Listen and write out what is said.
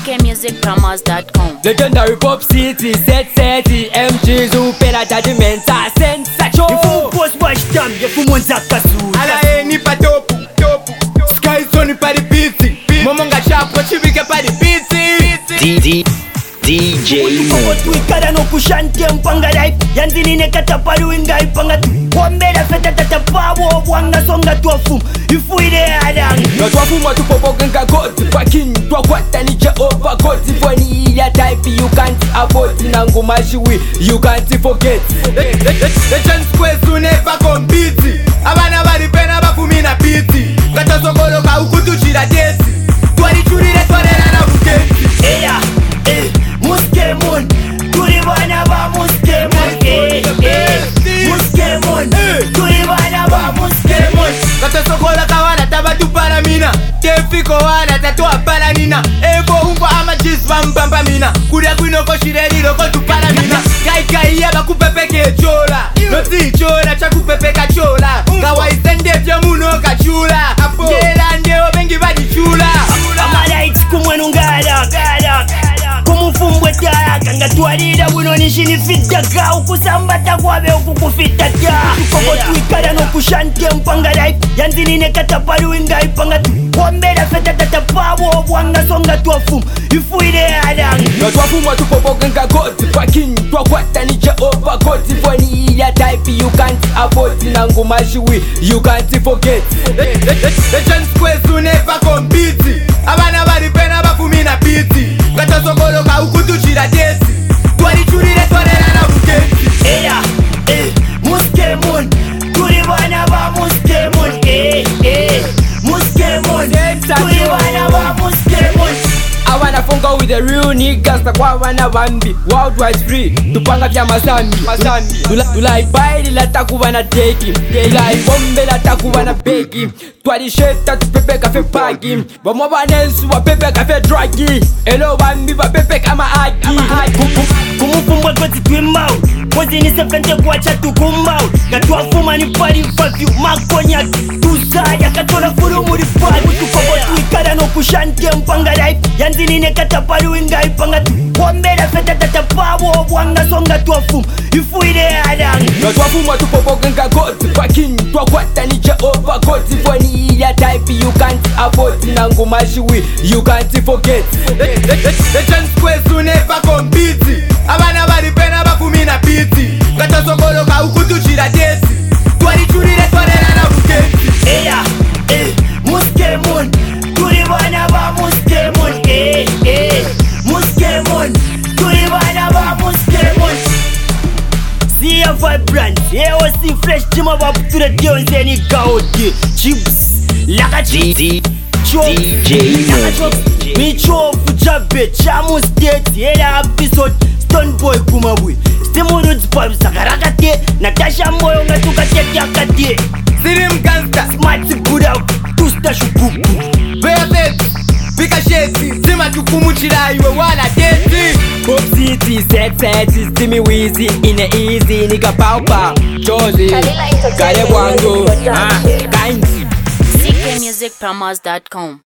ckmusicpromos.com. Legendary Pop City, Set City, MG Zupera Judgment, Sensation. Ifu post watch them, ifu monza kasu. Ala ni pa topu, topu. Sky Sony pa di pizzi. Momonga chapo chibike pa di pizzi. DJ Mo tuikara no kushante mpanga life. Yanzini ne kataparu inga ipanga tu. Kombera feta tatapawo wanga songa tuafum. Ifu ide adang. Na twafuma tupopokenga koti Pakin twakwata ni Jehovah koti Fwani ya type you can't afford Nangu mashiwi you can't forget. Legend Square never compete. Abana bari pena bafumina piti. Kata sokolo ka ukutuchira desi. Twari churire twarera na buketi. Eya, Muskemon. Turi bana ba Muskemon. Muskemon. Turi bana ba Muskemon. Kata sokola kawana tabatu para mina. Tefiko wana tatua para nina. Evo ungo ama jisbamba mina. Kuria kuino koshireri loko tu para mina. Kai ya bakupepeke chola. Noti chola chakupepeka chola. Kawa isende vya muno kachula. Jela ndeo bengi badi chula. Amala kumwenu ngada. Kumufumbwe tala kanga tuarida wino nishini fitaka. Ukusambata kwabe ukukufitaka. Koko tuikara no kushante mpanga life. Yanzini ne kataparu inga ipanga tu. Kombera feta tatapawo wanga songa tuafum. Ifu ide adang. Na twafuma tupopokenga koti Pakin twakwata ni Jehovah koti Fwani ya type you can't afford Nangu mashiwi you can't forget. Legend Square never compete. Abana bari pena bafumina piti. Kata sokolo ka ukutuchira desi. Twari churire twarera na buketi. Eya, Muskemon. Turi bana ba Muskemon. Muskemon. Turi bana ba Muskemon. I wanna funga with the real niggas Takwa wana wambi Worldwide free Tupanga vya masambi Tulai baili la taku wana teki Tulai bombe la taku wana begi Twari sheta tupepe kafe pagi Bomo banensu wa pepe kafe dragi Elo wambi wa pepe kama aki Kumufumbwa kwezi twimau Mwezi ni sekante kuacha tukumbau Katuafuma ni pari fafyu makonya Tuzaya katola furu muri pari Tukobo tuikara no kushante mpanga life Yanzini ne kataparu inga ipanga tu Kombera feta tatapawo wanga songa tuafum Ifu ide adang. Na twafuma tupopokenga koti Pakin twakwata ni Jehovah koti Fwani ya type you can't afford Nangu mashiwi you can't forget. Legend Square never compete. Abana bari pena bafumina piti. Kata sokolo ka ukutuchira desi. Twari churire twarera na buketi. Eya, Muskemon. Turi bana ba Muskemon. Muskemon. Turi bana ba Muskemon. See a vibrant, AOC fresh jima ba puture dionze ni gaodi. Chips, laka chips. Michofu chabe chamu state era episode Stone Boy kumabwe Stimurudz pop sakarakate Natasha moyo ngatukatete akate Sirim gangsta. Smart buda tusta shukuku Bebe. Pika shesi. Sima tukumuchira iwe wala desi. Pop City, Set City, Steamy Weezy In a easy, nigga pow pow Josie, Kare Wango, kind ckmusicpromos.com.